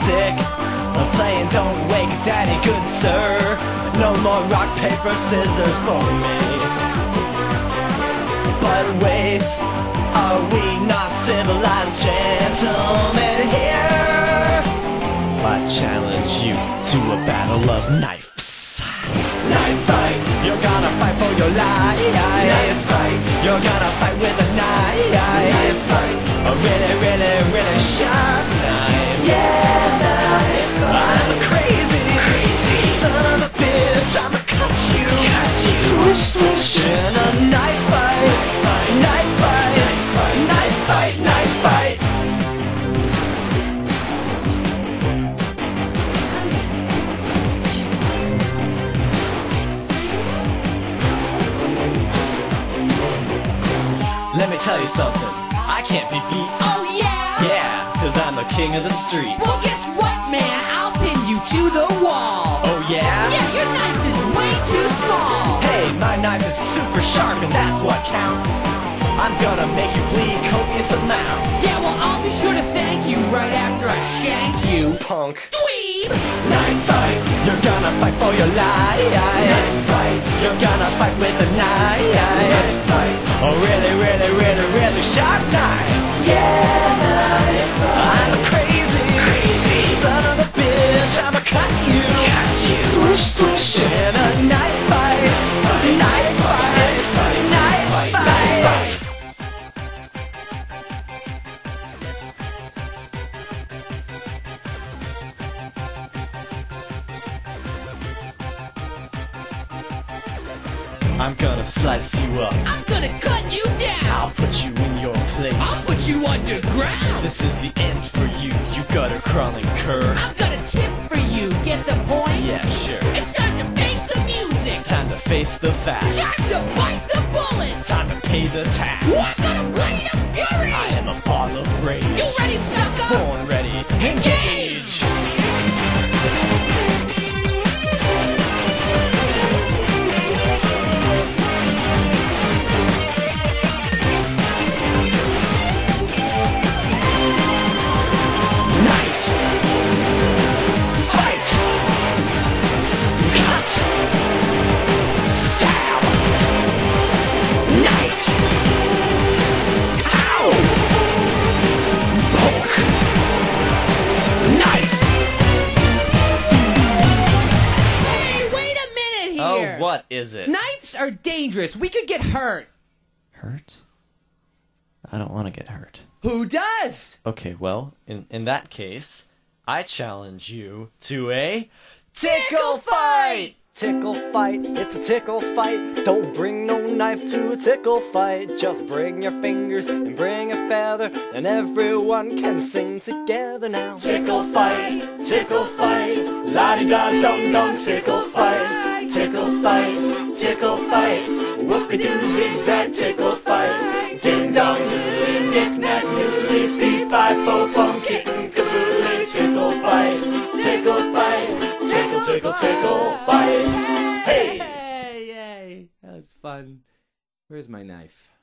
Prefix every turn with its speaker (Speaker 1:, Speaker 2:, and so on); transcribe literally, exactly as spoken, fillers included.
Speaker 1: sick of playing don't wake daddy, good sir. No more rock, paper, scissors for me. But wait, are we not civilized gentlemen here? I challenge you to a battle of knives. Knife fight, you're gonna fight for your life. Knife fight, you're gonna fight with a knife. Knife fight, a really, really, really sharp knife. Yeah, knife fight. I'm a crazy, crazy son of a bitch. I'ma cut you, cut you. Swish, swish in a knife fight. Knife fight, knife fight, knife fight. Let me tell you something, I can't be beat.
Speaker 2: Oh yeah?
Speaker 1: Yeah, cause I'm the king of the street.
Speaker 2: Well guess what, man? I'll pin you to the wall.
Speaker 1: Oh yeah?
Speaker 2: Yeah, your knife is way too small.
Speaker 1: Hey, my knife is super sharp and that's what counts. I'm gonna make you bleed copious amounts.
Speaker 2: Yeah, well I'll be sure to thank you right after I shank you.
Speaker 1: Punk.
Speaker 2: Dweeb!
Speaker 1: Knife fight, you're gonna fight for your life. Knife fight, you're gonna fight with a knife. Knife fight, a really, really, really, really sharp knife. Yeah, knife fight. I'm a crazy, crazy son of a bitch. I'ma cut you, cut you. Swish, swish in a knife fight. Knife fight, knife fight, knife fight. I'm gonna slice you up.
Speaker 2: I'm gonna cut you down.
Speaker 1: I'll put you in your place.
Speaker 2: I'll put you underground.
Speaker 1: This is the end for you, you gutter crawling cur.
Speaker 2: I've got a tip for you. Get the point?
Speaker 1: Yeah, sure.
Speaker 2: It's time to face the music.
Speaker 1: Time to face the facts.
Speaker 2: Time to bite the bullet.
Speaker 1: Time to pay the tax.
Speaker 2: We're gonna play the fury.
Speaker 1: I am a ball of rage.
Speaker 2: You ready, sucker?
Speaker 1: Born ready, engage. What is it?
Speaker 2: Knives are dangerous. We could get hurt.
Speaker 1: Hurt? I don't want to get hurt.
Speaker 2: Who does?
Speaker 1: Okay, well, in, in that case, I challenge you to a tickle fight! Tickle fight, it's a tickle fight. Don't bring no knife to a tickle fight. Just bring your fingers and bring a feather, and everyone can sing together now. Tickle fight, tickle fight, la-di-da-dum-dum, tickle fight. Tickle fight, tickle fight, whoop-a-doo zigzag tickle fight. Ding-dong doodly, knick-knack noodly, fee-fi-fo-fum, kitten caboodly. Tickle fight, tickle fight, tickle, tickle, tickle fight. Hey!
Speaker 2: Hey, yay. That was fun. Where's my knife?